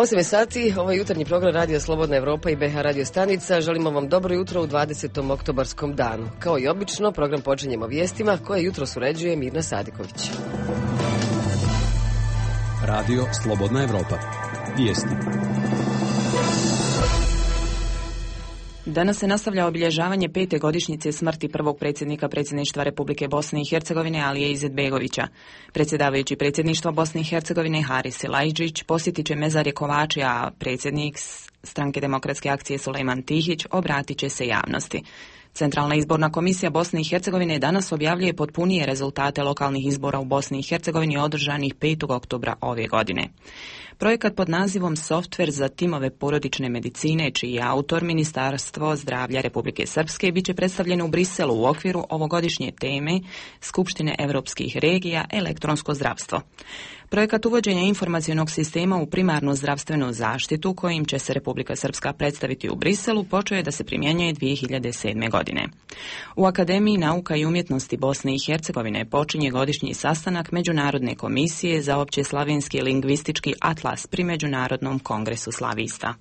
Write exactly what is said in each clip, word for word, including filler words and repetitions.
osam sati, ovo je jutarnji program Radio Slobodna Evropa i B H Radio stanica. Želimo vam dobro jutro u dvadesetom oktobarskom danu. Kao i obično, program počinjemo vijestima koje jutro uređuje Mirna Sadiković. Radio Slobodna Evropa. Vijesti. Danas se nastavlja obilježavanje pete godišnjice smrti prvog predsjednika predsjedništva Republike Bosne i Hercegovine Alije Izetbegovića. Predsjedavajući predsjedništva Bosne i Hercegovine Haris Silajdžić posjetit će mezarje Kovači, a predsjednik Stranke demokratske akcije Sulejman Tihić obratit će se javnosti. Centralna izborna komisija Bosne i Hercegovine danas objavljuje potpunije rezultate lokalnih izbora u Bosni i Hercegovini održanih petog oktobra ove godine. Projekat pod nazivom Softver za timove porodične medicine, čiji je autor Ministarstvo zdravlja Republike Srpske, bit će predstavljen u Briselu u okviru ovogodišnje teme Skupštine evropskih regija elektronsko zdravstvo. Projekat uvođenja informacionog sistema u primarnu zdravstvenu zaštitu, kojim će se Republika Srpska predstaviti u Briselu, počeo je da se primjenjuje dvije hiljade sedme. godine. U Akademiji nauka i umjetnosti Bosne i Hercegovine počinje godišnji sastanak Međunarodne komisije za opće slavenski lingvistički atlas pri Međunarodnom kongresu slavista.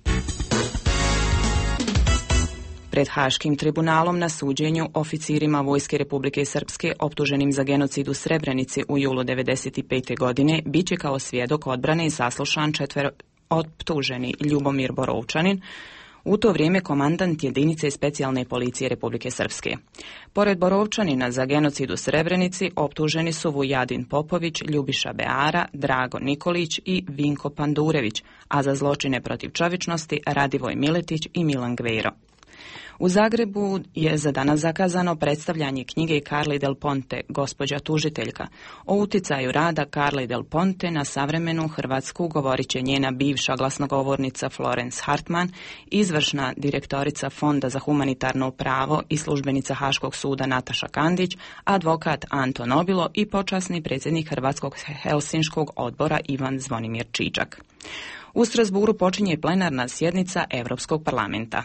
Pred Haškim tribunalom na suđenju oficirima Vojske Republike Srpske optuženim za genocid u Srebrenici u julu devedeset pete. godine bit će kao svjedok odbrane saslušan četvero optuženi Ljubomir Borovčanin, u to vrijeme komandant jedinice specijalne policije Republike Srpske. Pored Borovčanina za genocid u Srebrenici optuženi su Vujadin Popović, Ljubiša Beara, Drago Nikolić i Vinko Pandurević, a za zločine protiv čovječnosti Radivoj Miletić i Milan Gvero. U Zagrebu je za danas zakazano predstavljanje knjige Carli Del Ponte, Gospođa tužiteljka. O uticaju rada Carli Del Ponte na savremenu Hrvatsku govorit će njena bivša glasnogovornica Florence Hartman, izvršna direktorica Fonda za humanitarno pravo i službenica Haškog suda Nataša Kandić, advokat Anto Nobilo i počasni predsjednik Hrvatskog Helsinškog odbora Ivan Zvonimir Čičak. U Strasburu počinje plenarna sjednica Europskog parlamenta.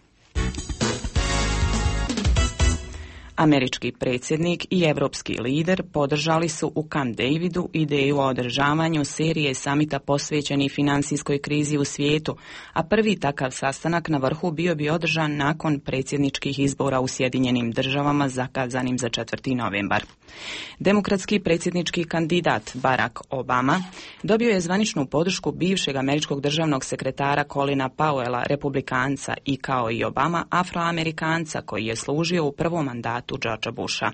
Američki predsjednik i evropski lider podržali su u Camp Davidu ideju o održavanju serije samita posvećenih financijskoj krizi u svijetu, a prvi takav sastanak na vrhu bio bi održan nakon predsjedničkih izbora u Sjedinjenim državama zakazanim za četvrti novembar. Demokratski predsjednički kandidat Barack Obama dobio je zvaničnu podršku bivšeg američkog državnog sekretara Colina Powella, republikanca, i kao i Obama, afroamerikanca koji je služio u prvom mandatu Georgea Busha.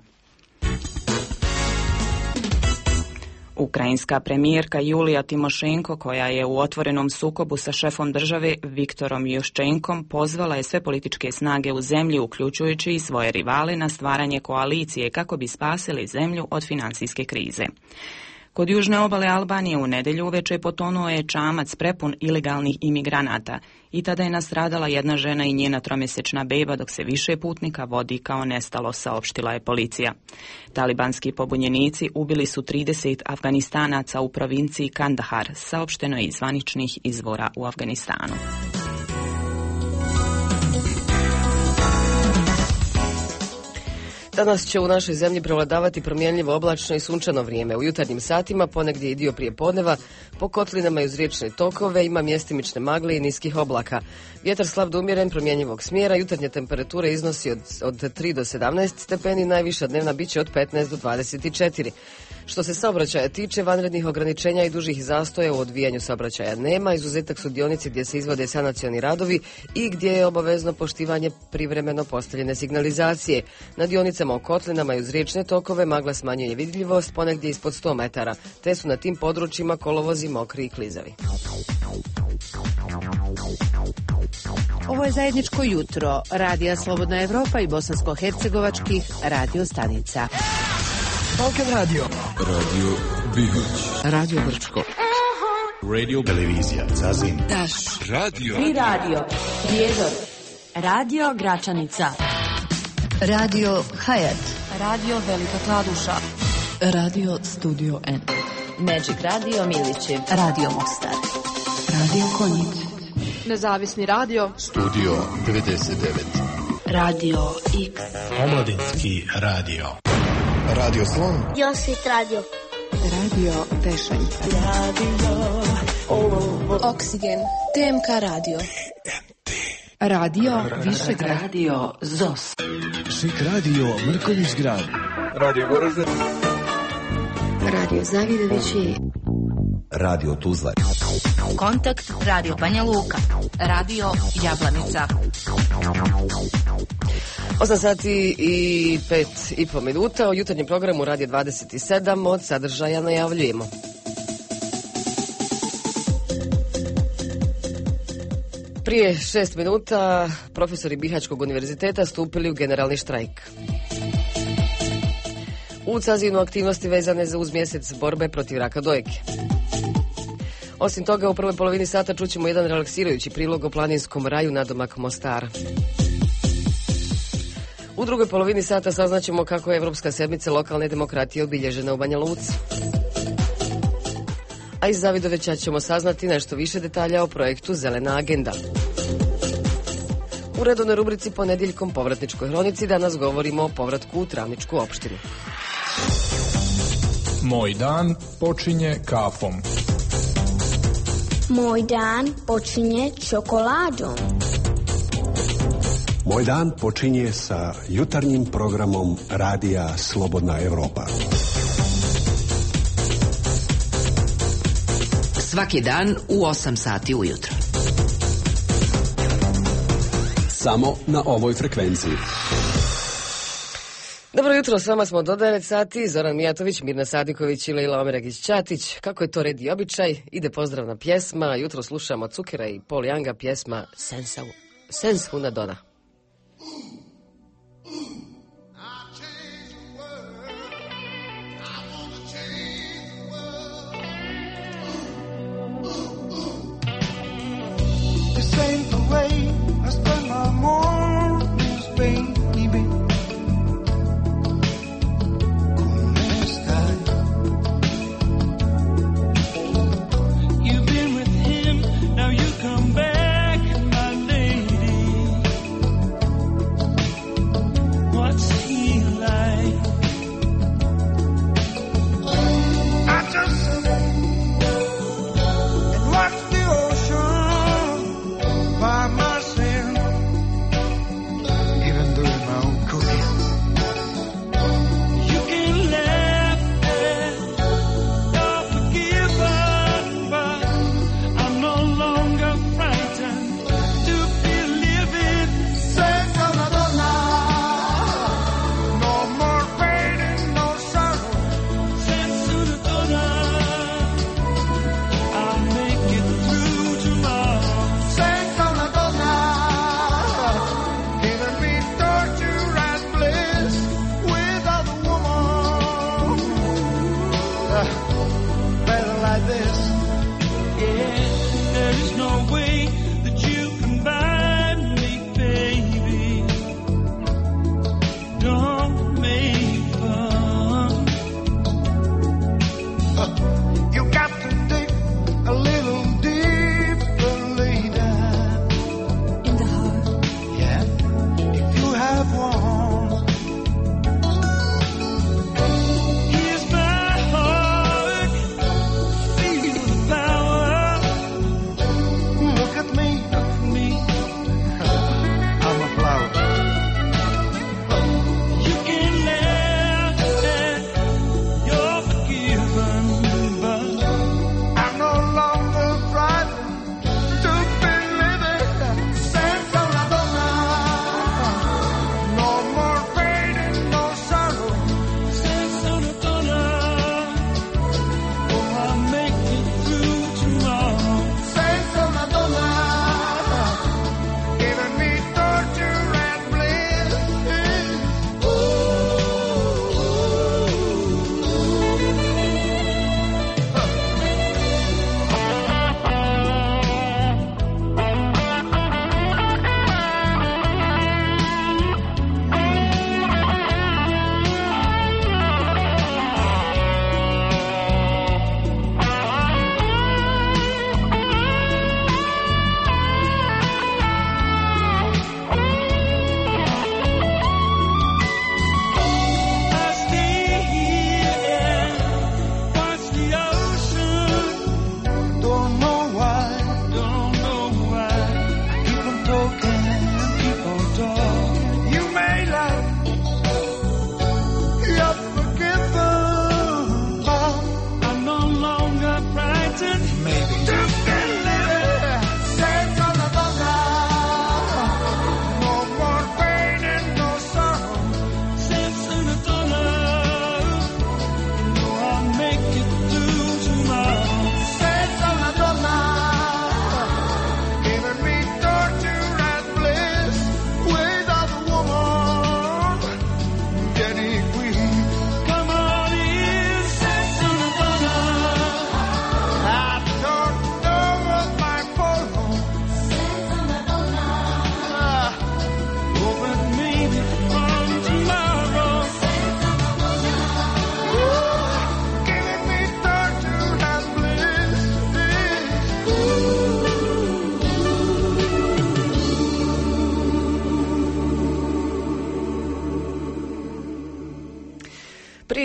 Ukrajinska premijerka Julija Timošenko, koja je u otvorenom sukobu sa šefom države Viktorom Juščenkom, pozvala je sve političke snage u zemlji, uključujući i svoje rivale, na stvaranje koalicije kako bi spasili zemlju od financijske krize. Kod južne obale Albanije u nedjelju uveče potonuo je čamac prepun ilegalnih imigranata i tada je nastradala jedna žena i njena tromjesečna beba, dok se više putnika vodi kao nestalo, saopštila je policija. Talibanski pobunjenici ubili su trideset Afganistanaca u provinciji Kandahar, saopšteno je iz zvaničnih izvora u Afganistanu. Danas će u našoj zemlji prevladavati promjenljivo oblačno i sunčano vrijeme. U jutarnjim satima, ponegdje i dio prije podneva, po kotlinama i uz riječne tokove ima mjestimične magle i niskih oblaka. Vjetar slab do umjeren, promjenjivog smjera, jutarnja temperatura iznosi od, od tri do sedamnaest stepeni, najviša dnevna biće od petnaest do dvadeset četiri. Što se saobraćaja tiče, vanrednih ograničenja i dužih zastoja u odvijanju saobraćaja nema, izuzetak su dionice gdje se izvode sanacioni radovi i gdje je obavezno poštivanje privremeno postavljene signalizacije. Na dionicama u kotlinama i uz riječne tokove magla smanjuje vidljivost ponegdje ispod sto metara, te su na tim područjima kolovozi mokri i klizavi. Ovo je zajedničko jutro Radija Slobodna Evropa i bosansko-hercegovačkih radio stanica. Balkan Radio, Radio Bihoć, Radio Brčko, Radio Televizija Zazin, Daš, Radio Tri Radio, Prijedor, Radio Gračanica, Radio Hayat, Radio Velika Kladuša, Radio Studio N, Magic Radio Milići, Radio Mostar, Radio Konjic, Nezavisni radio, Studio devedeset devet, Radio X, Omladinski radio, Radio Slon, Josit Radio, Radio Tešeljka. Oksigen, T M K radio. Radio Višegrad. Radio Zos. Šik radio Mrkonjić grad. Radio Goražde. Radio Zavidovići. Radio Tuzla. Kontakt radio Banja Luka. Radio Jablanica. osam sati i pet i po minuta. U jutarnjem programu Radio dvadeset sedam od sadržaja najavljujemo. Prije šest minuta profesori Bihaćkog univerziteta stupili u generalni štrajk. U Cazinu aktivnosti vezane za uz mjesec borbe protiv raka dojke. Osim toga, u prvoj polovini sata čućemo jedan relaksirajući prilog o planinskom raju nadomak Mostara. U drugoj polovini sata saznaćemo kako je Evropska sedmica lokalne demokratije obilježena u Banja Luci. A iz Zavidoveća ćemo saznati nešto više detalja o projektu Zelena agenda. U redovnoj rubrici Ponedjeljkom povratničkoj hronici danas govorimo o povratku u Travničku opštinu. Moj dan počinje kafom. Moj dan počinje čokoladom. Moj dan počinje sa jutarnjim programom Radija Slobodna Evropa. Svaki dan u osam sati ujutro. Samo na ovoj frekvenciji. Dobro jutro, s vama smo do devet sati. Zoran Mijatović, Mirna Sadiković i Lejla Omeragić-Ćatić. Kako je to red i običaj, ide pozdravna pjesma. Jutro slušamo Cukera i Paul Younga, pjesma Sense Una Donna. Come back, my lady.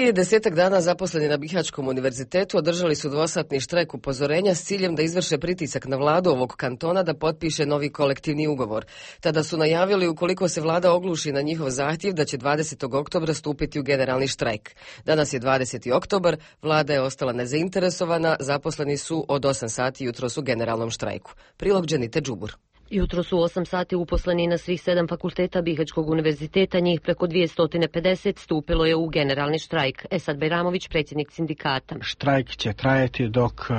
Prije desetak dana zaposleni na Bihaćkom univerzitetu održali su dvosatni štrajk upozorenja s ciljem da izvrše pritisak na vladu ovog kantona da potpiše novi kolektivni ugovor. Tada su najavili ukoliko se vlada ogluši na njihov zahtjev da će dvadesetog oktobra stupiti u generalni štrajk. Danas je dvadeseti oktobar, vlada je ostala nezainteresovana, zaposleni su od osam sati jutros u generalnom štrajku. Prilog Dženite Džubur. Jutro su osam sati uposleni na svih sedam fakulteta Bihaćkog univerziteta, njih preko dvjesto pedeset stupilo je u generalni štrajk. Esad Bajramović, predsjednik sindikata. Štrajk će trajati dok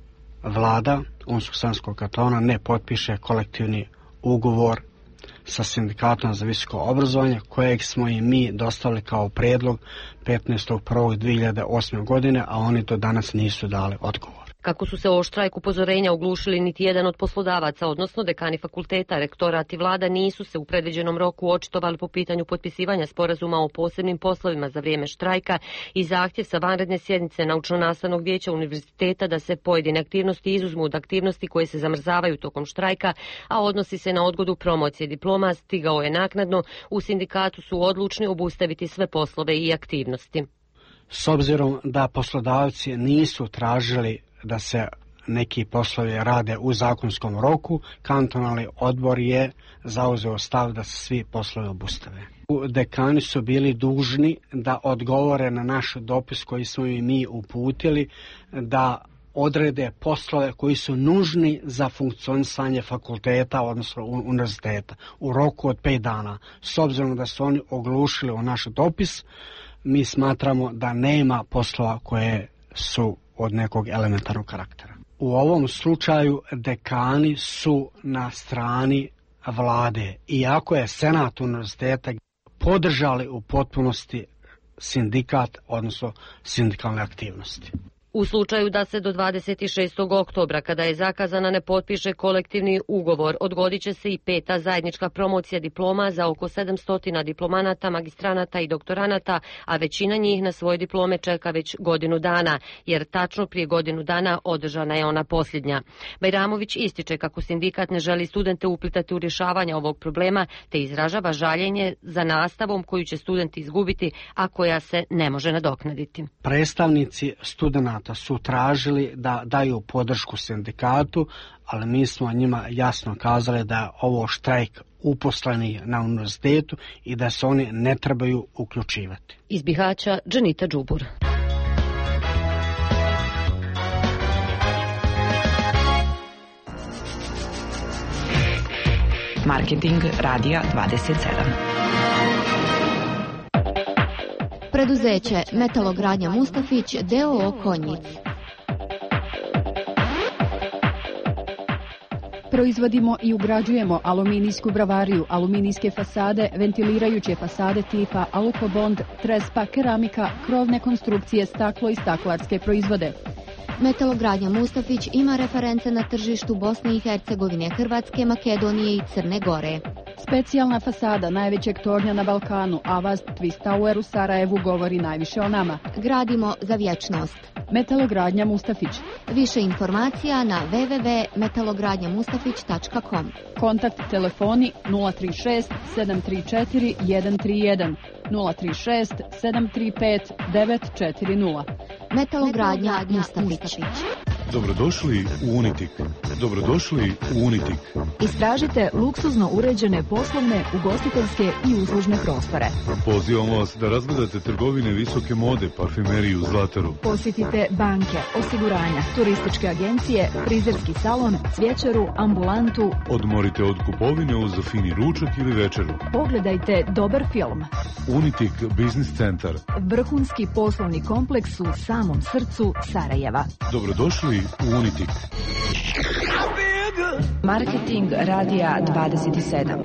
vlada Unsko-sanskog kantona ne potpiše kolektivni ugovor sa sindikatom za visoko obrazovanje, kojeg smo i mi dostavili kao predlog petnaestog prvog dvije hiljade osme. godine, a oni do danas nisu dali odgovor. Kako su se o štrajk upozorenja oglušili niti jedan od poslodavaca, odnosno dekani fakulteta, rektorat i vlada nisu se u predviđenom roku očitovali po pitanju potpisivanja sporazuma o posebnim poslovima za vrijeme štrajka i zahtjev sa vanredne sjednice naučno-nastavnog vijeća univerziteta da se pojedine aktivnosti izuzmu od aktivnosti koje se zamrzavaju tokom štrajka, a odnosi se na odgodu promocije diploma, stigao je naknadno. U sindikatu su odlučni obustaviti sve poslove i aktivnosti. S obzirom da poslodavci nisu tražili da se neki poslovi rade u zakonskom roku, kantonalni odbor je zauzeo stav da se svi poslovi obustave. Dekani su bili dužni da odgovore na naš dopis koji smo i mi uputili, da odrede poslove koji su nužni za funkcionisanje fakulteta, odnosno univerziteta, u roku od pet dana. S obzirom da su oni oglušili u naš dopis, mi smatramo da nema poslova koje su od nekog elementarnog karaktera. U ovom slučaju dekani su na strani vlade, iako je senat univerziteta podržali u potpunosti sindikat, odnosno sindikalne aktivnosti. U slučaju da se do dvadeset šestog oktobra, kada je zakazana, ne potpiše kolektivni ugovor, odgodit će se i peta zajednička promocija diploma za oko sedamsto diplomanata, magistranata i doktoranata, a većina njih na svoje diplome čeka već godinu dana, jer tačno prije godinu dana održana je ona posljednja. Bajramović ističe kako sindikat ne želi studente uplitati u rješavanje ovog problema, te izražava žaljenje za nastavom koju će studenti izgubiti, a koja se ne može nadoknaditi. Predstavnici studenata su tražili da daju podršku sindikatu, ali mi smo njima jasno kazali da je ovo štrajk uposlenih na univerzitetu i da se oni ne trebaju uključivati. Iz Bihaća, Dženita Džubur. Marketing Radija dvadeset sedam. Preduzeće Metalogradnja Mustafić d o o Konjic. Proizvodimo i ugrađujemo aluminijsku bravariju, aluminijske fasade, ventilirajuće fasade tipa Alukobond, trespa, keramika, krovne konstrukcije, staklo i staklarske proizvode. Metalogradnja Mustafić ima reference na tržištu Bosne i Hercegovine, Hrvatske, Makedonije i Crne Gore. Specijalna fasada najvećeg tornja na Balkanu, Avast Twist Tower u Sarajevu, govori najviše o nama. Gradimo za vječnost. Metalogradnja Mustafić. Više informacija na w w w tačka metalogradnja mustafić tačka com. Kontakt telefoni nula tri šest sedam tri četiri jedan tri jedan, nula tri šest sedam tri pet devet četiri nula. Metalogradnja Mustafić. Dobrodošli u Unitik. Dobrodošli u Unitik. Istražite luksuzno uređene poslovne, ugostiteljske i uslužne prostore. Pozivamo vas da razgledate trgovine visoke mode, parfumeriju, zlataru. Posjetite banke, osiguranja, turističke agencije, frizerski salon, cvjećaru, ambulantu. Odmorite od kupovine uz fini ručak ili večeru. Pogledajte dobar film. Unitik Biznis centar. Vrhunski poslovni kompleks u samom srcu Sarajeva. Dobrodošli u Unitik. Marketing Radija dvadeset sedam.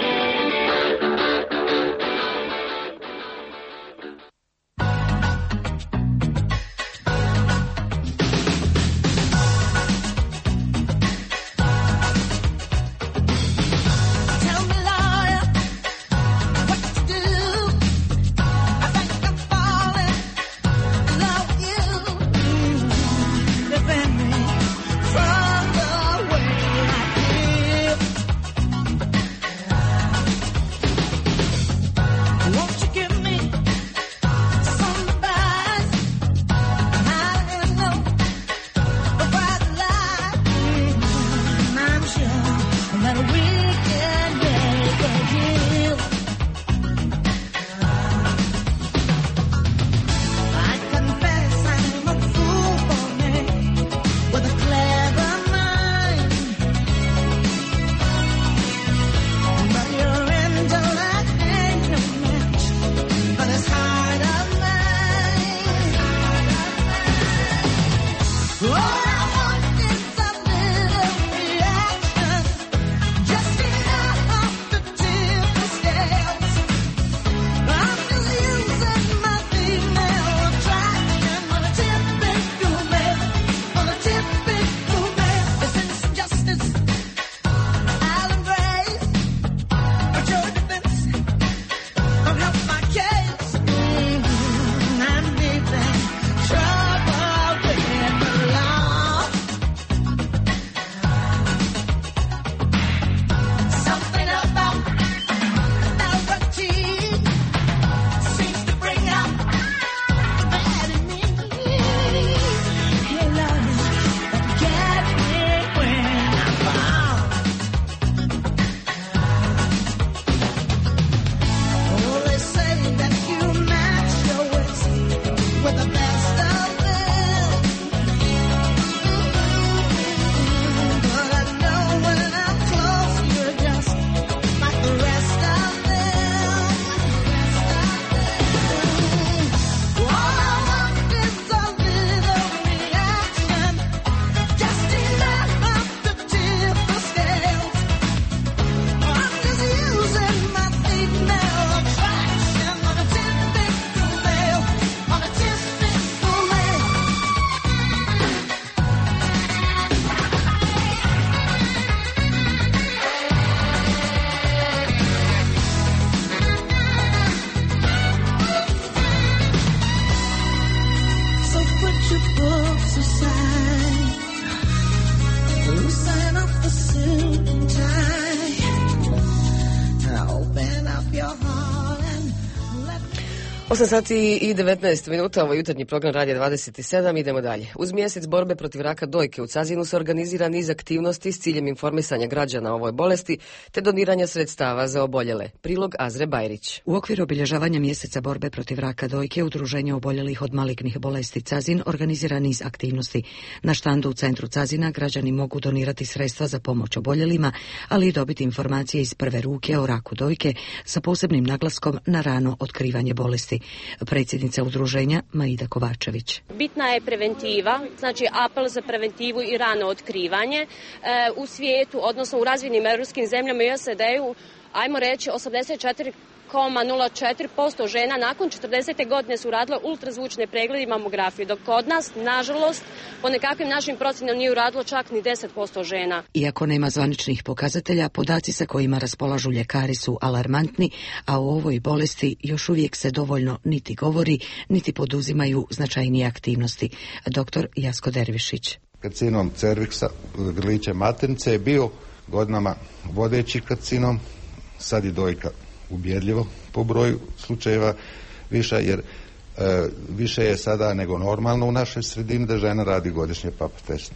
osam sati i devetnaest minuta, ovo je jutarnji program Radija dvadeset sedam, idemo dalje. Uz mjesec borbe protiv raka dojke u Cazinu se organizira niz aktivnosti s ciljem informisanja građana o ovoj bolesti te doniranja sredstava za oboljele. Prilog Azre Bajrić. U okviru obilježavanja mjeseca borbe protiv raka dojke, Udruženje oboljelih od malignih bolesti Cazin organizira niz aktivnosti. Na štandu u centru Cazina građani mogu donirati sredstva za pomoć oboljelima, ali i dobiti informacije iz prve ruke o raku dojke sa posebnim naglaskom na rano otkrivanje bolesti. Predsjednica udruženja Maida Kovačević. Bitna je preventiva, znači apel za preventivu i rano otkrivanje. E, u svijetu, odnosno u razvijenim europskim zemljama i S A D-u, ajmo reći osamdeset četiri zarez nula četiri posto žena nakon četrdesete godine su radile ultrazvučne preglede i mamografiju, dok kod nas, nažalost, po nekakvim našim procjenama nije uradilo čak ni deset posto žena. Iako nema zvaničnih pokazatelja, podaci sa kojima raspolažu ljekari su alarmantni, a o ovoj bolesti još uvijek se dovoljno niti govori, niti poduzimaju značajnije aktivnosti. Doktor Jasko Dervišić. Karcinom cerviksa, grlića maternice, je bio godinama vodeći karcinom, sad je dojka ubjedljivo po broju slučajeva viša, jer e, više je sada nego normalno u našoj sredini da žena radi godišnje pap test.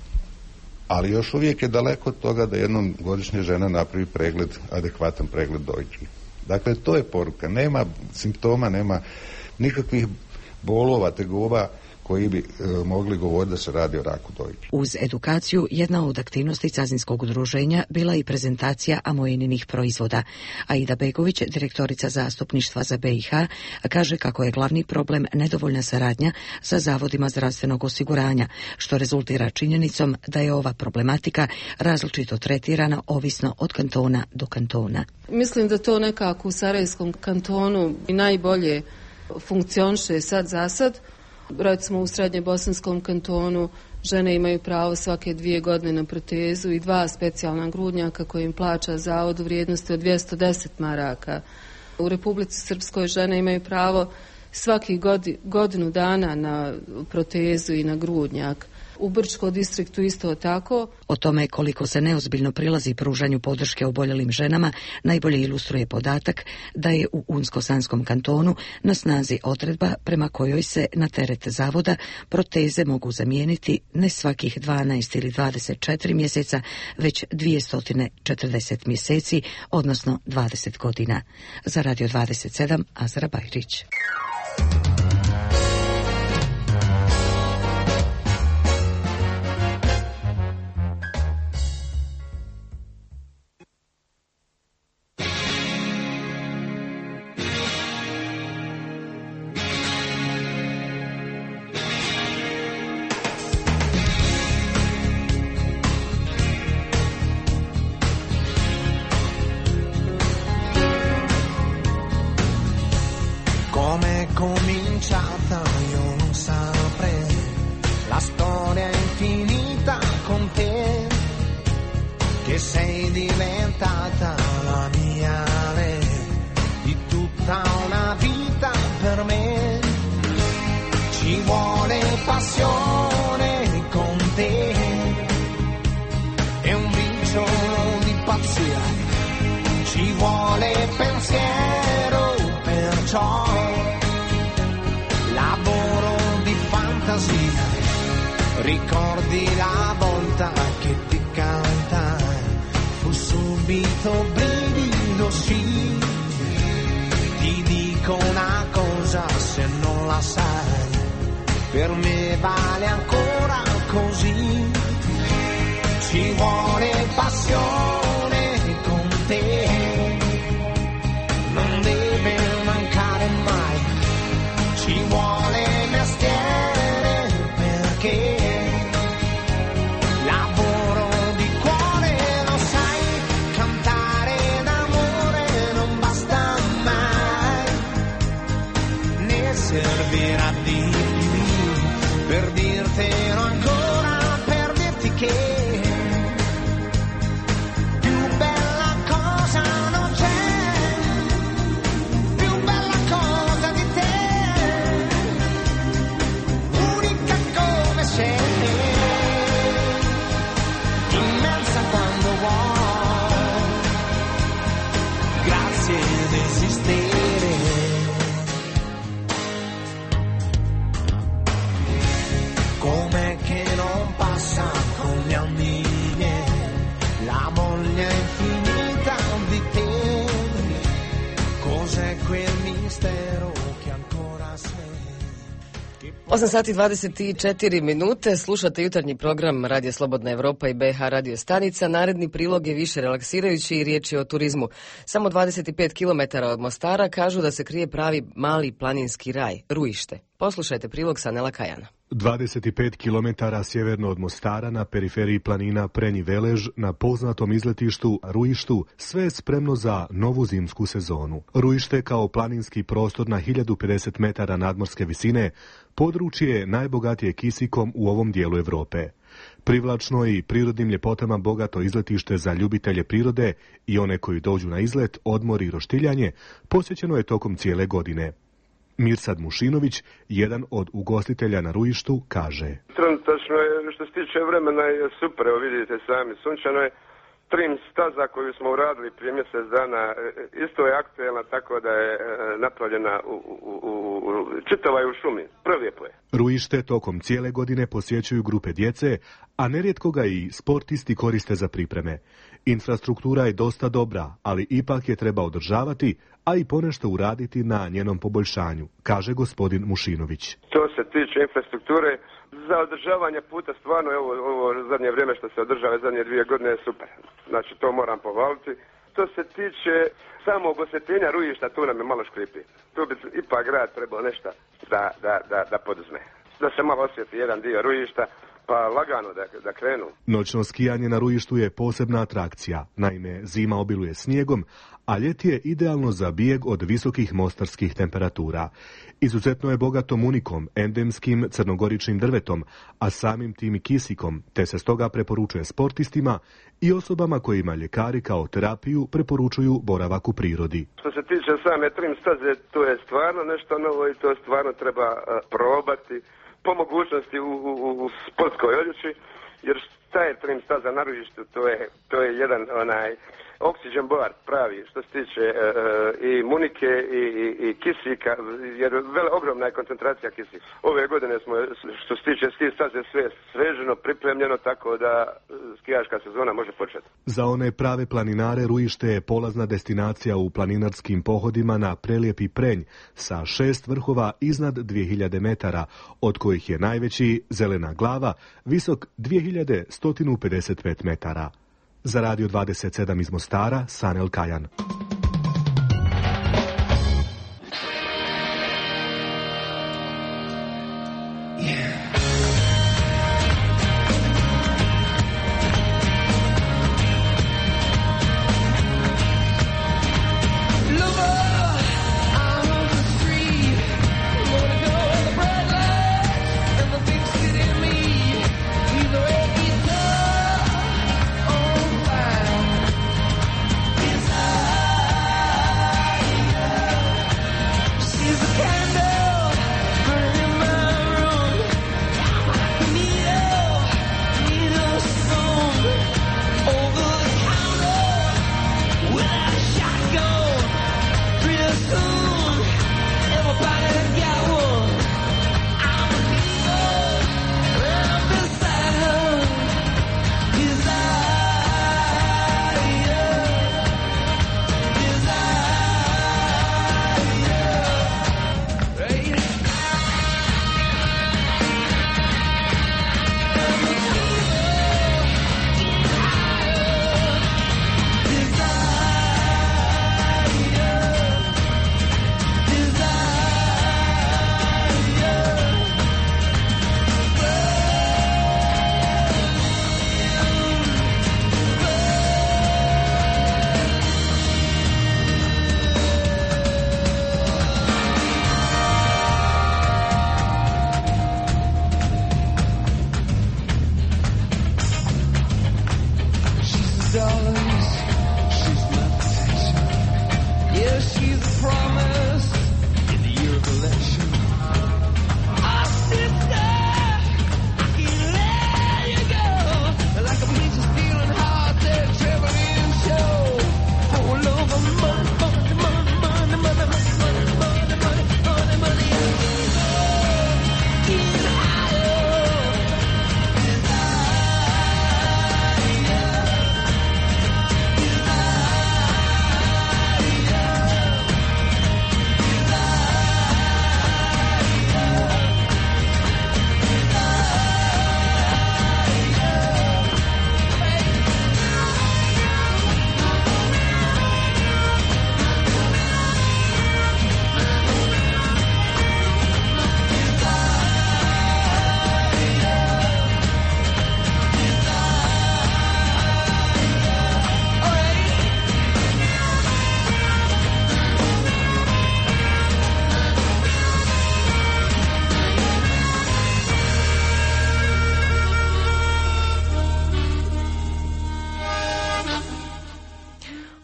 Ali još uvijek je daleko od toga da jednom godišnje žena napravi pregled, adekvatan pregled dojki. Dakle, to je poruka. Nema simptoma, nema nikakvih bolova, tegoba koji bi e, mogli govoriti da se radi o raku dojke. Uz edukaciju, jedna od aktivnosti Cazinskog udruženja bila i prezentacija amojininih proizvoda. Aida Begović, direktorica zastupništva za B i H, kaže kako je glavni problem nedovoljna saradnja sa zavodima zdravstvenog osiguranja, što rezultira činjenicom da je ova problematika različito tretirana ovisno od kantona do kantona. Mislim da to nekako u Sarajevskom kantonu i najbolje funkcioniše sad za sad. Recimo u Srednjebosanskom kantonu žene imaju pravo svake dvije godine na protezu i dva specijalna grudnjaka koje im plaća zavod u vrijednosti od dvjesto deset maraka. U Republici Srpskoj žene imaju pravo svakih godinu dana na protezu i na grudnjak. U Brčkom distriktu isto tako. O tome koliko se neozbiljno prilazi pružanju podrške oboljelim ženama najbolje ilustruje podatak da je u Unsko-Sanskom kantonu na snazi odredba prema kojoj se na teret zavoda proteze mogu zamijeniti ne svakih dvanaest ili dvadeset četiri mjeseca, već dvjesto četrdeset mjeseci, odnosno dvadeset godina. Za Radio dvadeset sedam, Azra Bajrić. Ricordi la volta che ti cantai, fu subito brivido, sì. Ti dico una cosa, se non la sai, per me vale ancora così. Ci vuole passione con te, non deve mancare mai. Ci vuole mestiere perché servirà di più per dirtelo ancora, per dirti che più bella cosa non c'è, più bella cosa di te, unica come sei, immensa quando vuoi, grazie di esistere. osam sati dvadeset četiri minute, slušate jutarnji program Radija Slobodna Evropa i B H radio stanica. Naredni prilog je više relaksirajući i riječ je o turizmu. Samo dvadeset pet kilometara od Mostara kažu da se krije pravi mali planinski raj, Ruište. Poslušajte prilog Sanela Kajana. dvadeset pet kilometara sjeverno od Mostara na periferiji planina Prenji Velež na poznatom izletištu Ruištu sve je spremno za novu zimsku sezonu. Ruište kao planinski prostor na hiljadu pedeset metara nadmorske visine područje je najbogatije kisikom u ovom dijelu Europe. Privlačno i prirodnim ljepotama bogato izletište za ljubitelje prirode i one koji dođu na izlet, odmor i roštiljanje posjećeno je tokom cijele godine. Mirsad Mušinović, jedan od ugostitelja na Ruištu, kaže: Trenutačno je, što se tiče vremena, je super, evo vidite sami, sunčano je. Trim staza koju smo uradili prije mjesec dana isto je aktuelna, tako da je napravljena u, u, u, u čitava je u šumi, prelijepo je. Ruište tokom cijele godine posjećuju grupe djece, a nerijetko ga i sportisti koriste za pripreme. Infrastruktura je dosta dobra, ali ipak je treba održavati, a i ponešto uraditi na njenom poboljšanju, kaže gospodin Mušinović. To se tiče infrastrukture, za održavanje puta stvarno ovo, ovo zadnje vrijeme što se održava zadnje dvije godine je super. Znači to moram pohvaliti. Što se tiče samog osvjetljenja Ruišta, tu nam je malo škripi. Tu bi ipak grad trebao nešto da, da, da, da poduzme. Da se malo osvjetli jedan dio Ruišta, pa lagano da, da krenu. Noćno skijanje na Ruištu je posebna atrakcija. Naime, zima obiluje snijegom, a ljeti je idealno za bijeg od visokih mostarskih temperatura. Izuzetno je bogato munikom, endemskim crnogoričnim drvetom, a samim tim i kisikom, te se stoga preporučuje sportistima i osobama kojima ljekari kao terapiju preporučuju boravak u prirodi. Što se tiče same trim staze, to je stvarno nešto novo i to stvarno treba uh, probati po mogućnosti u, u, u sportskoj odjeći, jer šta je trim staza na Ruištu, to je, to je jedan onaj oxygen bar pravi što se tiče uh, i munike i, i, i kisika, jer vele, ogromna je koncentracija kisika. Ove godine smo, što se tiče ski staze, sve sreženo, pripremljeno, tako da skijaška sezona može početi. Za one prave planinare Ruište je polazna destinacija u planinarskim pohodima na prelijepi Prenj sa šest vrhova iznad dvije hiljade metara, od kojih je najveći Zelena glava, visok dvije hiljade sto pedeset pet metara. Za Radio dvadeset sedam iz Mostara, Sanel Kajan. Desire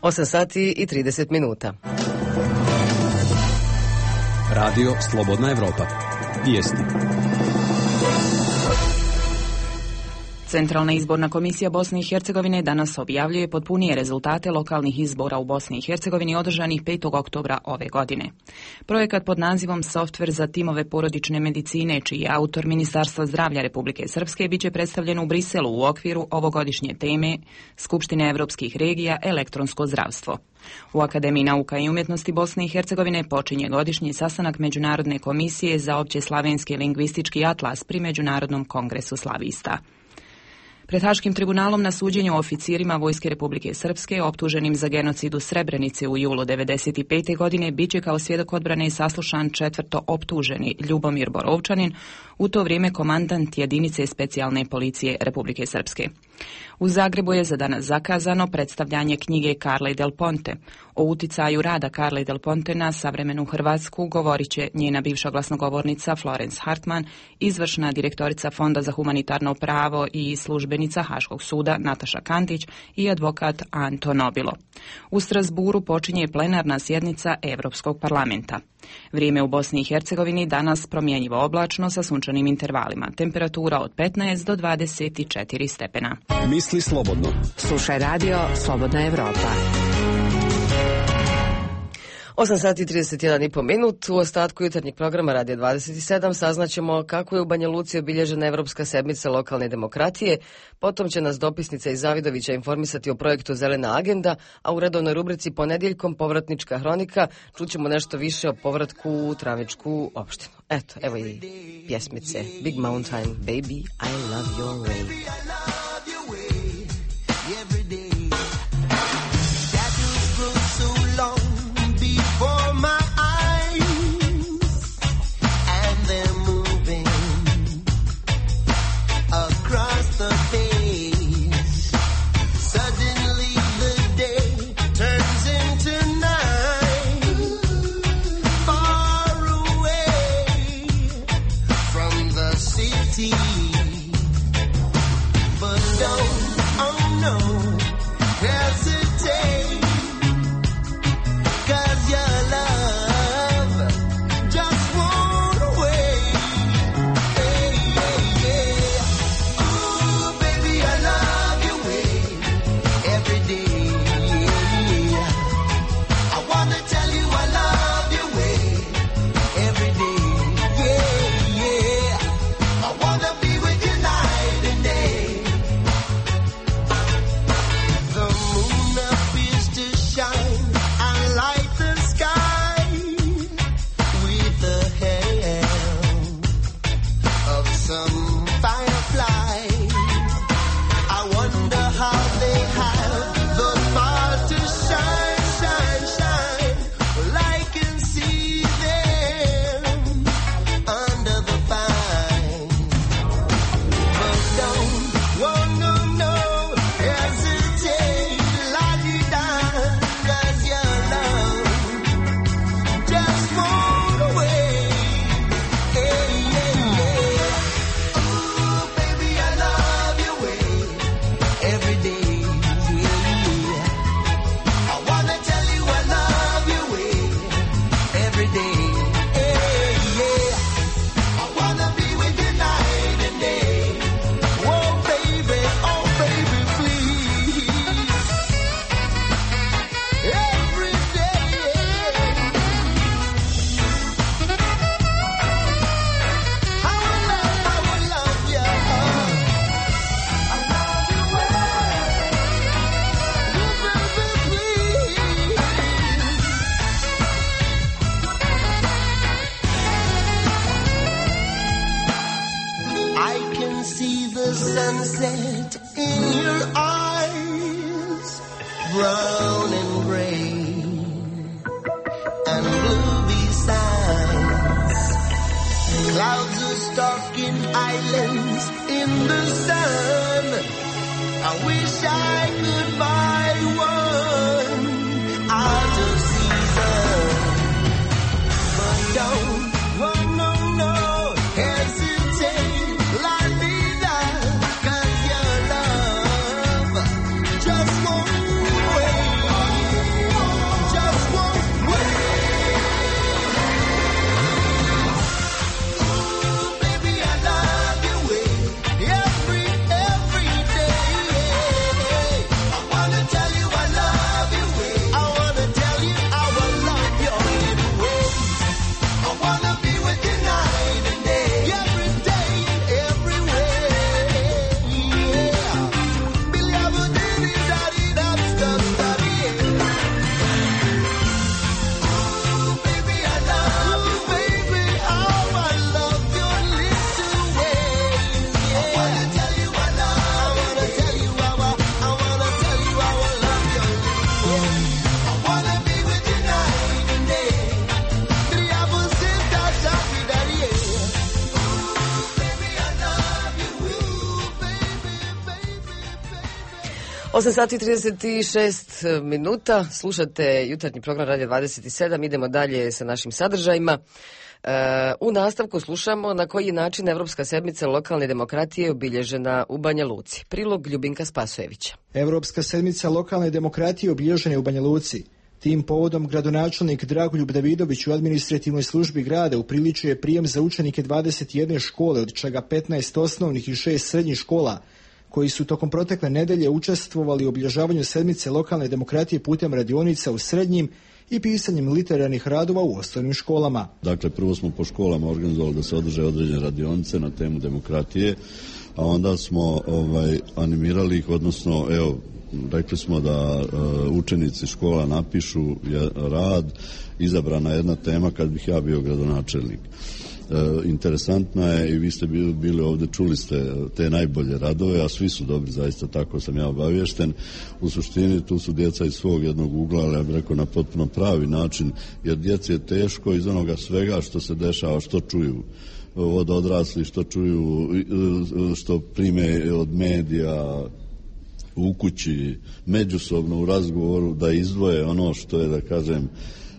osam sati i trideset minuta. Radio Slobodna Evropa. Vijesti. Centralna izborna komisija Bosne i Hercegovine danas objavljuje potpunije rezultate lokalnih izbora u Bosni i Hercegovini održanih petog oktobra ove godine. Projekat pod nazivom Softver za timove porodične medicine, čiji je autor Ministarstva zdravlja Republike Srpske, biće predstavljen u Briselu u okviru ovogodišnje teme Skupštine evropskih regija elektronsko zdravstvo. U Akademiji nauka i umjetnosti Bosne i Hercegovine počinje godišnji sastanak Međunarodne komisije za opće slavenski lingvistički atlas pri Međunarodnom kongresu slavista. Pred Haškim tribunalom na suđenju oficirima Vojske Republike Srpske optuženim za genocid u Srebrenici u julu devedeset pete. godine biće kao svjedok odbrane saslušan četvrto optuženi Ljubomir Borovčanin, u to vrijeme komandant jedinice specijalne policije Republike Srpske. U Zagrebu je za danas zakazano predstavljanje knjige Carle Del Ponte. O uticaju rada Carle Del Ponte na savremenu Hrvatsku govorit će njena bivša glasnogovornica Florence Hartman, izvršna direktorica Fonda za humanitarno pravo i službenica Haškog suda Nataša Kandić i advokat Anto Nobilo. U Strasburu počinje plenarna sjednica Europskog parlamenta. Vrijeme u Bosni i Hercegovini danas promjenjivo oblačno sa sunčanim intervalima. Temperatura od petnaest do dvadeset četiri stepena. Misli slobodno. Slušaj radio Slobodna Evropa. osam sati i trideset jedan i po minut. U ostatku jutarnjeg programa Radio dvadeset sedam saznaćemo kako je u Banja Luci obilježena Evropska sedmica lokalne demokratije. Potom će nas dopisnica iz Zavidovića informisati o projektu Zelena agenda, a u redovnoj rubrici Ponedjeljkom povratnička hronika čućemo nešto više o povratku u Travničku opštinu. Eto, evo i pjesmice Big Mountain, Baby, I love your way. Just won't wait. osam sati i trideset šest minuta, slušate jutarnji program Radio dvadeset sedam, idemo dalje sa našim sadržajima. U nastavku slušamo na koji je način Evropska sedmica lokalne demokratije obilježena u Banja Luci. Prilog Ljubinka Spasojevića. Evropska sedmica lokalne demokratije obilježena je u Banja Luci. Tim povodom gradonačelnik Dragoljub Davidović u administrativnoj službi grada upriličuje prijem za učenike dvadeset jedne škole, od čega petnaest osnovnih i šest srednjih škola, koji su tokom protekle nedelje učestvovali u obilježavanju sedmice lokalne demokratije putem radionica u srednjim i pisanjem literarnih radova u osnovnim školama. Dakle, prvo smo po školama organizovali da se održe određene radionice na temu demokratije, a onda smo ovaj, animirali ih, odnosno, evo, rekli smo da uh, učenici škola napišu rad, izabrana jedna tema kad bih ja bio gradonačelnik. E, interesantna je, i vi ste bili, bili ovdje, čuli ste te najbolje radove, a svi su dobri, zaista, tako sam ja obaviješten. U suštini tu su djeca iz svog jednog ugla, ali ja bih rekao na potpuno pravi način, jer djeci je teško iz onoga svega što se dešava, što čuju od odrasli, što čuju, što prime od medija u kući, međusobno u razgovoru, da izdvoje ono što je, da kažem,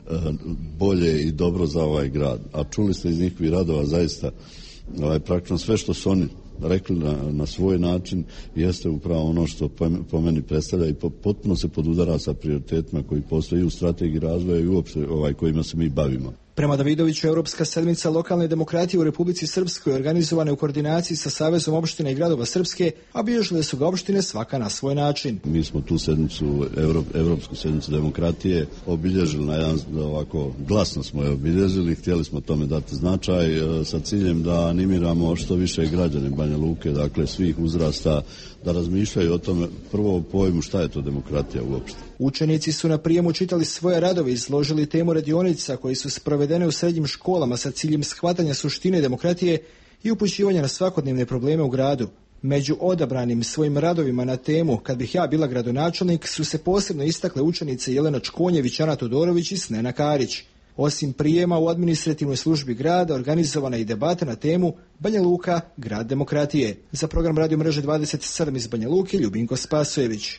bolje i dobro za ovaj grad. A čuli ste iz njihovih radova zaista ovaj, praktično sve što su oni rekli na, na svoj način jeste upravo ono što po, po meni predstavlja i po, potpuno se podudara sa prioritetima koji postoji u strategiji razvoja i uopšte ovaj, kojima se mi bavimo. Prema Davidoviću, Europska sedmica lokalne demokratije u Republici Srpskoj organizovana je u koordinaciji sa Savezom opština i gradova Srpske, a bilježile su ga opštine svaka na svoj način. Mi smo tu sedmicu, Euro, Europsku sedmicu demokratije obilježili na jedan, ovako, glasno smo je obilježili, htjeli smo tome dati značaj sa ciljem da animiramo što više građane Banja Luke, dakle svih uzrasta, da razmišljaju o tome, prvo o pojmu šta je to demokratija uopšte. Učenici su na prijemu čitali svoje radove i izložili temu radionica koji su sprovedene u srednjim školama sa ciljem shvatanja suštine demokratije i upućivanja na svakodnevne probleme u gradu. Među odabranim svojim radovima na temu Kad bih ja bila gradonačelnik su se posebno istakle učenice Jelena Čkonjević, Ana Todorović i Snena Karić. Osim prijema u administrativnoj službi grada organizovana i debata na temu Banja Luka, grad demokratije. Za program Radio mreže dvadeset sedam iz Banja Luke, Ljubinko Spasojević.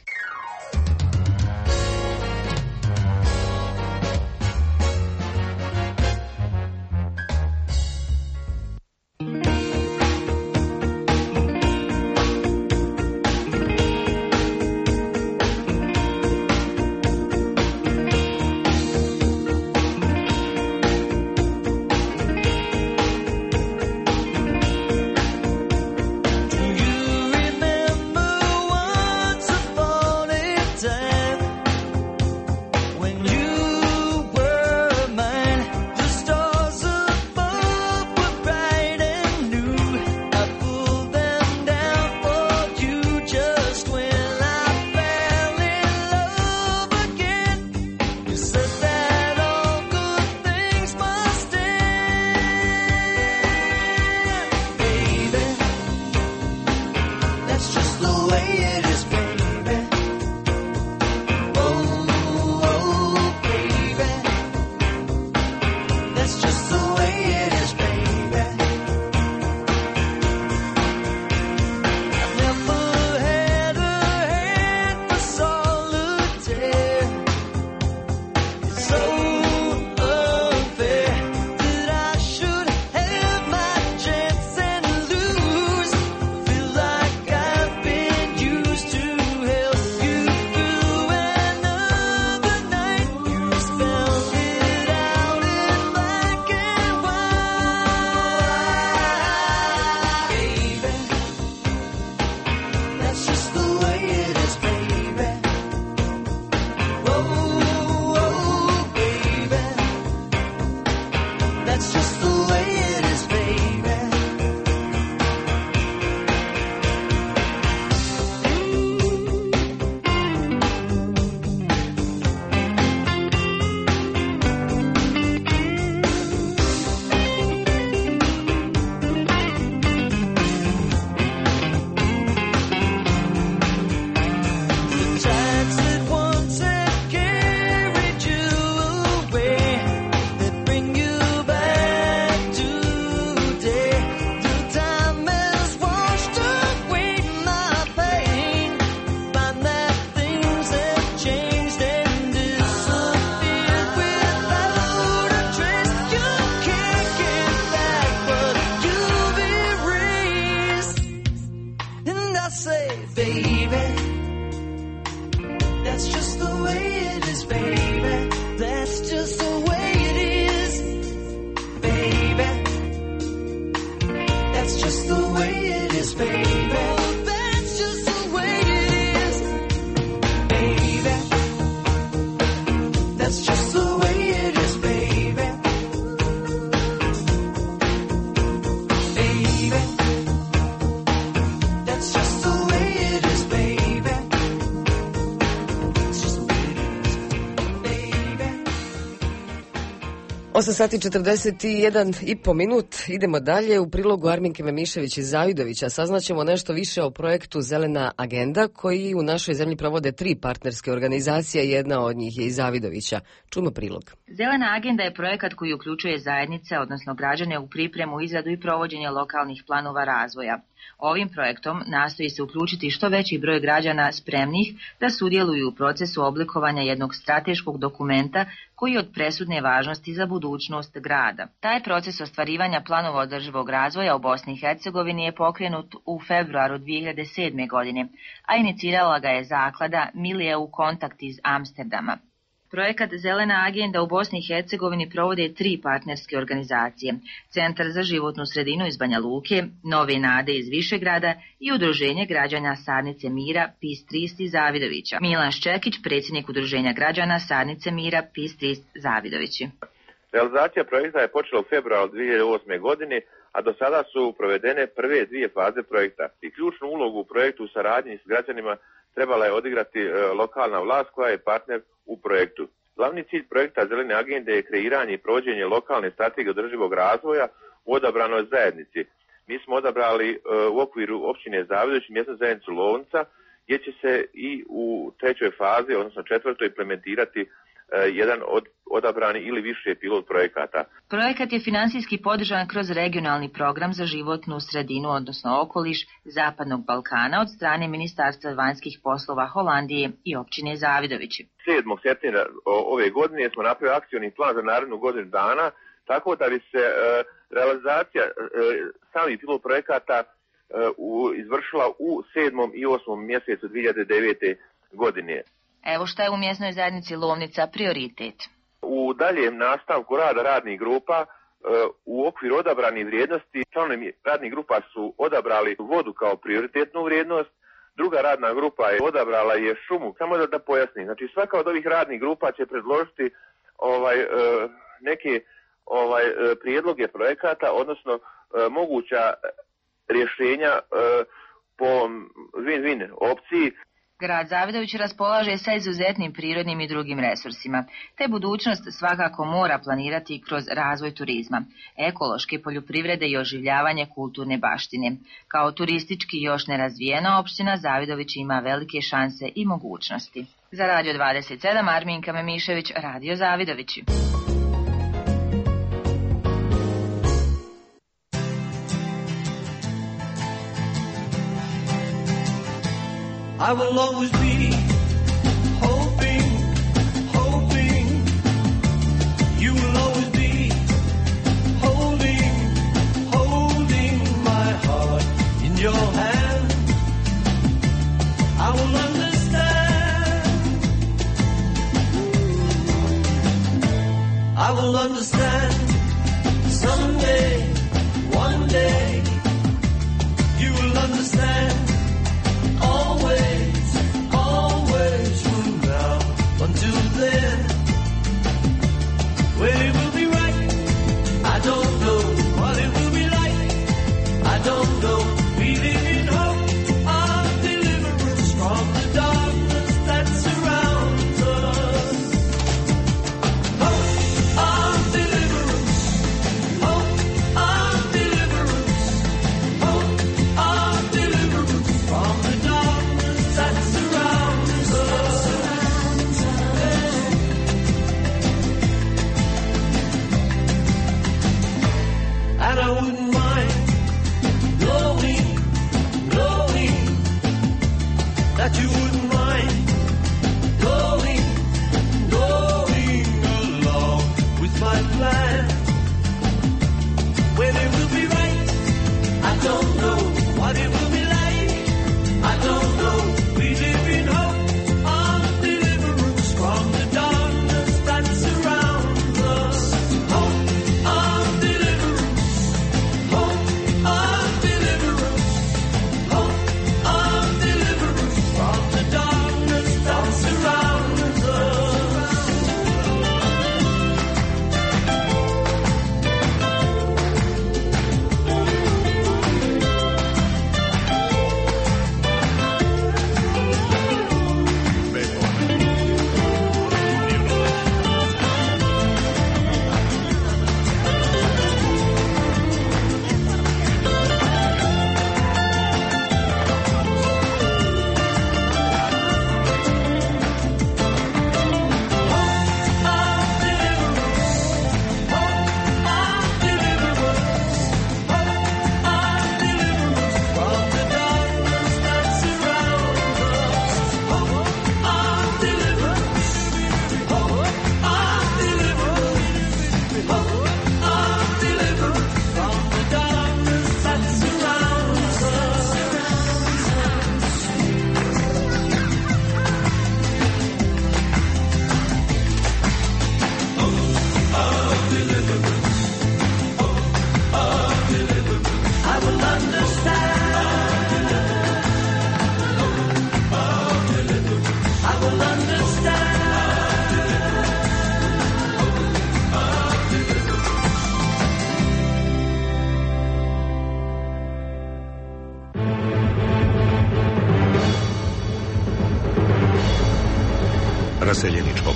Once upon a osam sati četrdeset jedan i po minut. Idemo dalje. U prilogu Arminke Memišević iz Zavidovića saznaćemo nešto više o projektu Zelena agenda koji u našoj zemlji provode tri partnerske organizacije, jedna od njih je iz Zavidovića. Čujmo prilog. Zelena agenda je projekat koji uključuje zajednice, odnosno građane, u pripremu, izradu i provođenje lokalnih planova razvoja. Ovim projektom nastoji se uključiti što veći broj građana spremnih da sudjeluju u procesu oblikovanja jednog strateškog dokumenta koji je od presudne važnosti za budućnost grada. Taj proces ostvarivanja planova održivog razvoja u Bosni i Hercegovini je pokrenut u februaru dvije hiljade sedme. godine, a inicirala ga je zaklada Milieu Kontakt iz Amsterdama. Projekat Zelena agenda u Bosni i Hercegovini provode tri partnerske organizacije: Centar za životnu sredinu iz Banja Luke, Nove nade iz Višegrada i Udruženje građana Sadnice mira PIS trist iz Zavidovića. Milan Ščekić, predsjednik Udruženja građana Sadnice mira PIS trist Zavidovići. Realizacija projekta je počela u februaru dvije hiljade osme. godine, a do sada su provedene prve dvije faze projekta. I ključnu ulogu u projektu u saradnji s građanima trebala je odigrati e, lokalna vlast koja je partner u projektu. Glavni cilj projekta Zelene agende je kreiranje i provođenje lokalne strategije održivog razvoja u odabranoj zajednici. Mi smo odabrali e, u okviru općine Zavidović mjesnu zajednicu Lovnica, gdje će se i u trećoj fazi, odnosno četvrtoj, implementirati e, jedan od odabrani ili više pilot projekata. Projekat je finansijski podržan kroz regionalni program za životnu sredinu, odnosno okoliš Zapadnog Balkana od strane Ministarstva vanjskih poslova Holandije i općine Zavidovići. sedmog septembra ove godine smo napravili akcioni plan za narednu godinu dana, tako da bi se e, realizacija e, samih pilot projekata e, u, izvršila u sedmom i osmom mjesecu dvije hiljade devete. godine. Evo šta je u mjesnoj zajednici Lovnica prioritet. U daljem nastavku rada radnih grupa u okviru odabranih vrijednosti članovi radnih grupa su odabrali vodu kao prioritetnu vrijednost, druga radna grupa je odabrala je šumu. Samo da, da pojasnim, znači svaka od ovih radnih grupa će predložiti ovaj, neke ovaj, prijedloge projekata, odnosno moguća rješenja po win-win opciji. Grad Zavidović raspolaže sa izuzetnim prirodnim i drugim resursima, te budućnost svakako mora planirati kroz razvoj turizma, ekološke poljoprivrede i oživljavanje kulturne baštine. Kao turistički još nerazvijena opština, Zavidović ima velike šanse i mogućnosti. Za Radio dvadeset sedam, Arminka Memišević, Radio Zavidovići. I will always be hoping, hoping. You will always be holding, holding my heart in your hand. I will understand. I will understand someday, one day. You will understand. Always, always from now until then. When it will be right, I don't know. What it will be like, I don't know. We live in hope of deliverance from the darkness that surrounds us. Hope of deliverance, hope of deliverance, hope of deliverance.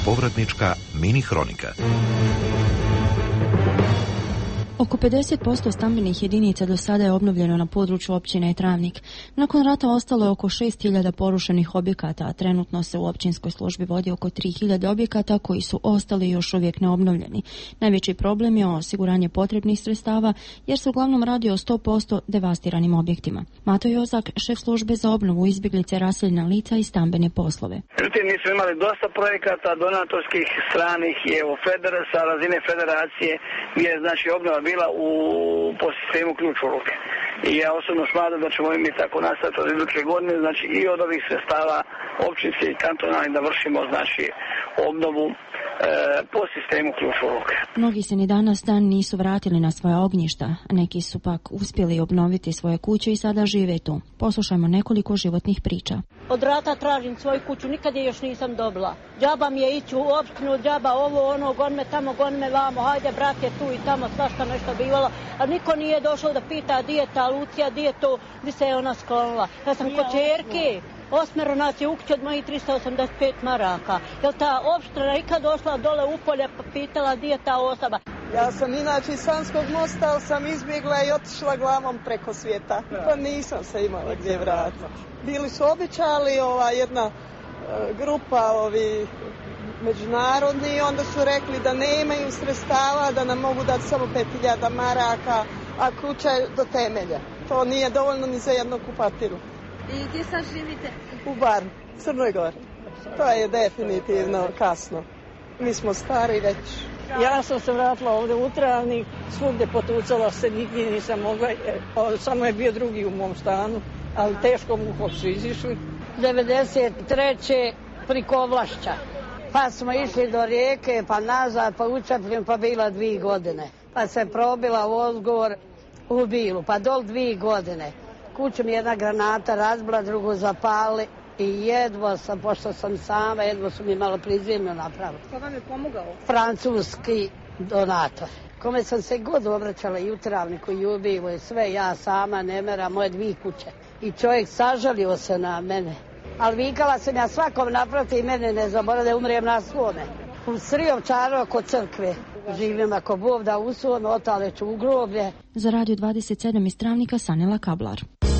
povratnička mini hronika. Oko pedeset posto stambenih jedinica do sada je obnovljeno na području općine Travnik. Nakon rata ostalo je oko šest hiljada porušenih objekata, a trenutno se u općinskoj službi vodi oko tri hiljade objekata koji su ostali još uvijek neobnovljeni. Najveći problem je osiguranje potrebnih sredstava jer se uglavnom radi o sto posto devastiranim objektima. Mato Jozak, šef službe za obnovu izbjeglice, raseljena lica i stambene poslove. Međutim, mi smo imali dosta projekata donatorskih stranih i evo feder, sa razine federacije gdje je znači obnova bila u, po sistemu ključ u ruke. I ja osobno smatram da ćemo mi tako nastaviti od iduće godine, znači i od ovih sredstava općinske i kantonalnih da vršimo znači obnovu e, po sistemu ključ u ruke. Mnogi se ni danas dan nisu vratili na svoja ognjišta, a neki su pak uspjeli obnoviti svoje kuće i sada žive tu. Poslušajmo nekoliko životnih priča. Od rata tražim svoju kuću, nikad je još nisam dobila. Džaba mi je ići u opštinu, džaba ovo, ono, gon me tamo, gon me vamo, hajde brat je tu i tamo, svašta nešto bivalo. A niko nije došao da pita di je ta Lucija, di je to, di se je ona sklonila. Ja sam kod čerke, osmero nas je u kući od mojih tristo osamdeset pet maraka. Jel ta opština ikad došla dole u polje pa pitala di je ta osoba? Ja sam inače iz Sanskog mosta, ali sam izbjegla i otišla glavom preko svijeta. Pa nisam se imala gdje vratiti. Bili su običali ova jedna e, grupa ovi međunarodni i onda su rekli da nemaju sredstava, da nam mogu dati samo pet hiljada maraka, a kuća je do temelja. To nije dovoljno ni za jednu kupatilu. I gdje sad živite? U Bar, Crnoj Gori. To je definitivno kasno. Mi smo stari već. Ja sam se vratila ovdje u Travnik, svugdje potucala se, nigdje nisam mogla, samo je bio drugi u mom stanu, ali teško mu su izišli. devedeset treće priko Vlašća, pa smo išli do rijeke, pa nazad, pa učepljen, pa bila dvije godine. Pa se probila u Ozgor u Bilu, pa dol dvije godine. Kuću mi jedna granata razbila, drugu zapali. I jedva sam, pošto sam sama, jedva su mi malo prizemno napravili. Ko vam je pomogao? Francuski donator. Kome sam se god obraćala i u Travniku i u Bilu i sve, ja sama, Nemera, moje dvije kuće. I čovjek sažalio se na mene. Ali vikala sam ja svakom naproti i mene ne zaboravim da umrijem na svome. U Srijovčaru kod crkve. Živim ako Bog da u svome, otale ću u groblje. Za Radio dvadeset sedam iz Travnika, Sanela Kablar.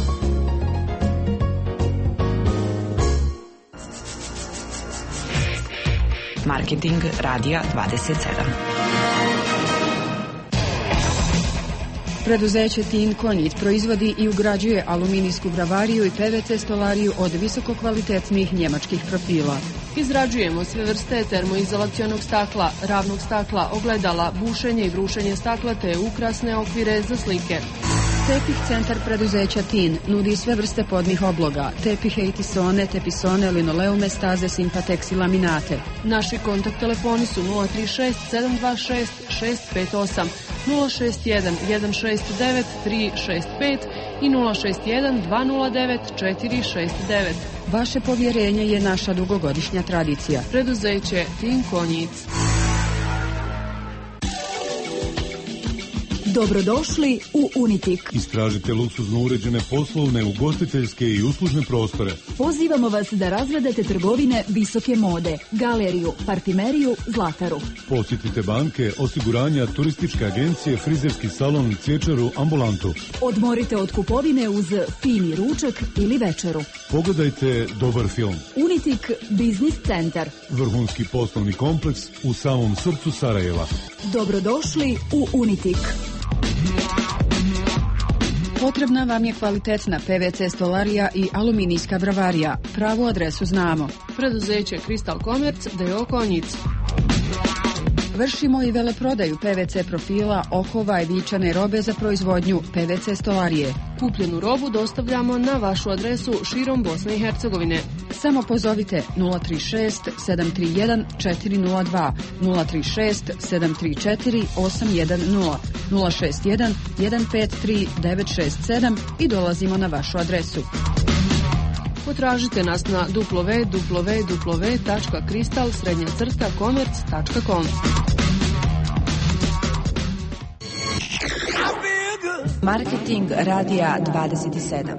Marketing Radija dvadeset sedam. Preduzeće Tin Konit proizvodi i ugrađuje aluminijsku bravariju i P V C stolariju od visokokvalitetnih njemačkih profila. Izrađujemo sve vrste termoizolacionog stakla, ravnog stakla, ogledala, bušenje i brušenje stakla te ukrasne okvire za slike. Tepih centar preduzeća Tin nudi sve vrste podnih obloga, tepihe i tisone, tepisone, linoleume, staze, simpatex i laminate. Naši kontakt telefoni su nula tri šest sedam dva šest šest pet osam, nula šest jedan jedan šest devet tri šest pet i nula šest jedan dva nula devet četiri šest devet. Vaše povjerenje je naša dugogodišnja tradicija. Preduzeće Tin Konjic. Dobrodošli u Unitik. Istražite luksuzno uređene poslovne, ugostiteljske i uslužne prostore. Pozivamo vas da razgledate trgovine visoke mode, galeriju, parfimeriju, zlataru. Posjetite banke, osiguranja, turističke agencije, frizerski salon, cvjećaru, ambulantu. Odmorite od kupovine uz fini ručak ili večeru. Pogledajte dobar film. Unitik Biznis centar. Vrhunski poslovni kompleks u samom srcu Sarajeva. Dobrodošli u Unitik. Potrebna vam je kvalitetna P V C stolarija i aluminijska bravarija. Pravu adresu znamo. Preduzeće Kristal Komerc, D O Konjic. Vršimo i veleprodaju P V C profila, okova i vičane robe za proizvodnju P V C stolarije. Kupljenu robu dostavljamo na vašu adresu širom Bosne i Hercegovine. Samo pozovite nula tri šest sedam tri jedan četiri nula dva, nula tri šest sedam tri četiri osam jedan nula, nula šest jedan jedan pet tri devet šest sedam i dolazimo na vašu adresu. Potražite nas na w w w tačka kristal srednja crta komerc tačka com. Marketing Radija dvadeset sedam.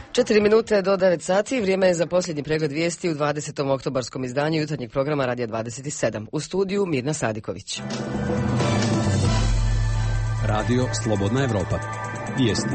Četiri minute do devet sati, vrijeme je za posljednji pregled vijesti u dvadesetom oktobarskom izdanju jutarnjeg programa Radija dvadeset sedam. U studiju Mirna Sadiković. Radio Slobodna Evropa. Vijesti.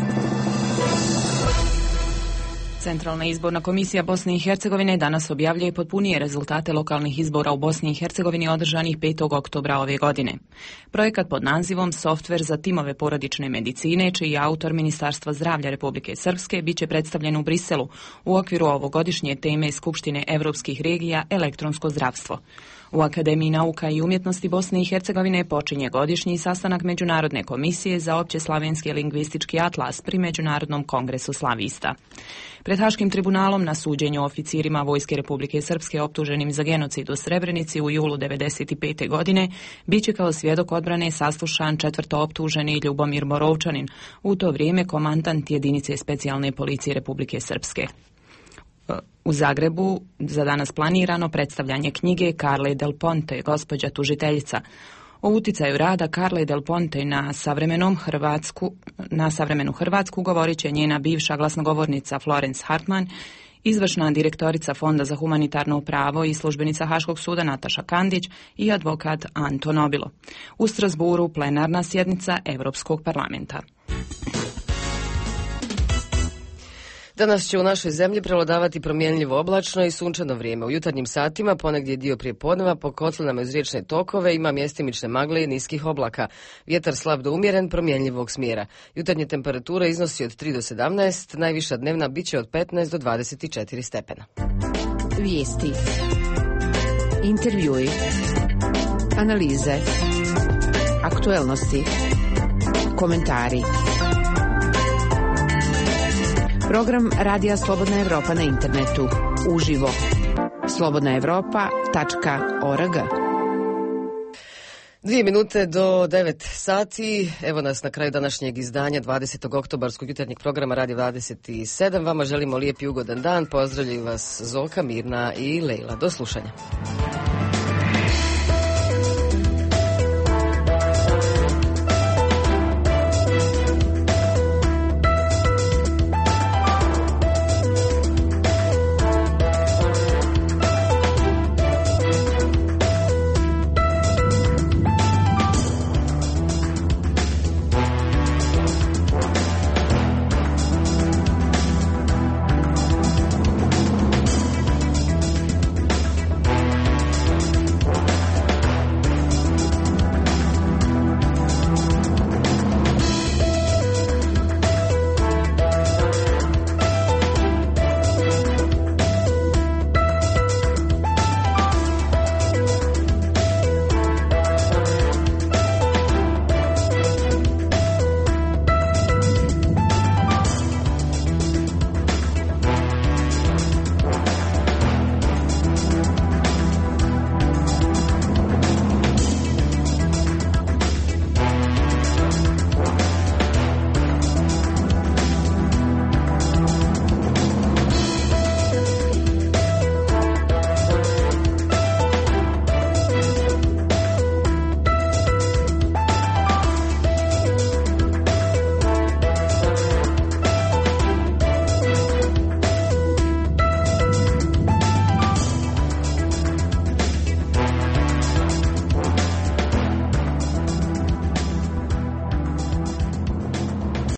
Centralna izborna komisija Bosne i Hercegovine danas objavljuje potpunije rezultate lokalnih izbora u Bosni i Hercegovini održanih petog oktobra ove godine. Projekat pod nazivom Softver za timove porodične medicine, čiji je autor Ministarstva zdravlja Republike Srpske, bit će predstavljen u Briselu u okviru ovogodišnje teme Skupštine evropskih regija elektronsko zdravstvo. U Akademiji nauka i umjetnosti Bosne i Hercegovine počinje godišnji sastanak Međunarodne komisije za opće slavenski lingvistički atlas pri Međunarodnom kongresu slavista. Pred Haškim tribunalom na suđenju oficirima Vojske Republike Srpske optuženim za genocid u Srebrenici u julu devedeset pete. godine biće kao svjedok odbrane saslušan četvrto optuženi Ljubomir Morovčanin, u to vrijeme komandant jedinice specijalne policije Republike Srpske. U Zagrebu za danas planirano predstavljanje knjige Carle Del Ponte, gospođa tužiteljica. O uticaju rada Carle Del Ponte na savremenom Hrvatsku, na savremenu Hrvatsku govorit će njena bivša glasnogovornica Florence Hartman, izvršna direktorica Fonda za humanitarno pravo i službenica Haškog suda Nataša Kandić i advokat Anto Nobilo. U Strasburu plenarna sjednica Europskog parlamenta. Danas će u našoj zemlji prevladavati promjenljivo oblačno i sunčano vrijeme. U jutarnjim satima, ponegdje dio prijepodneva, po kotlinama uz riječne tokove ima mjestimične magle i niskih oblaka. Vjetar slab do umjeren, promjenljivog smjera. Jutarnje temperatura iznosi od tri do sedamnaest, najviša dnevna biće od petnaest do dvadeset četiri stepena. Vijesti, intervjui, analize, aktuelnosti, komentari. Program Radija Slobodna Evropa na internetu. Uživo. slobodna evropa tačka org. Dvije minute do devet sati. Evo nas na kraju današnjeg izdanja dvadesetog oktobarskog jutarnjeg programa Radija dvadeset sedam. Vama želimo lijep i ugodan dan. Pozdravljaju vas Zoka, Mirna i Lejla. Do slušanja.